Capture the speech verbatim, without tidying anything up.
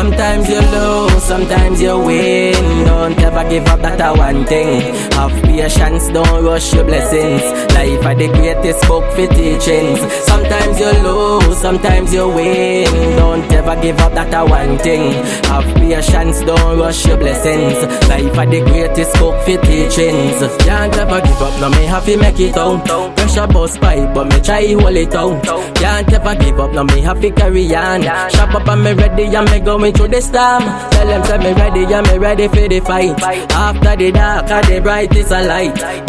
Sometimes you lose, sometimes you win. Don't ever give up, that a one thing. Have patience, don't rush your blessings. Life are the greatest book for teachings. Sometimes you lose, sometimes you win. Don't ever give up, that a one thing. Have patience, don't rush your blessings. Life are the greatest book for teachings. Can't ever give up, no me have to make it out. Pressure bust pipe, but me try hold it out. Can't ever give up, no me have to carry on. Shop up and me ready and me going through the storm. Tell them say me ready and me ready for the fight. After the dark and the bright is a light.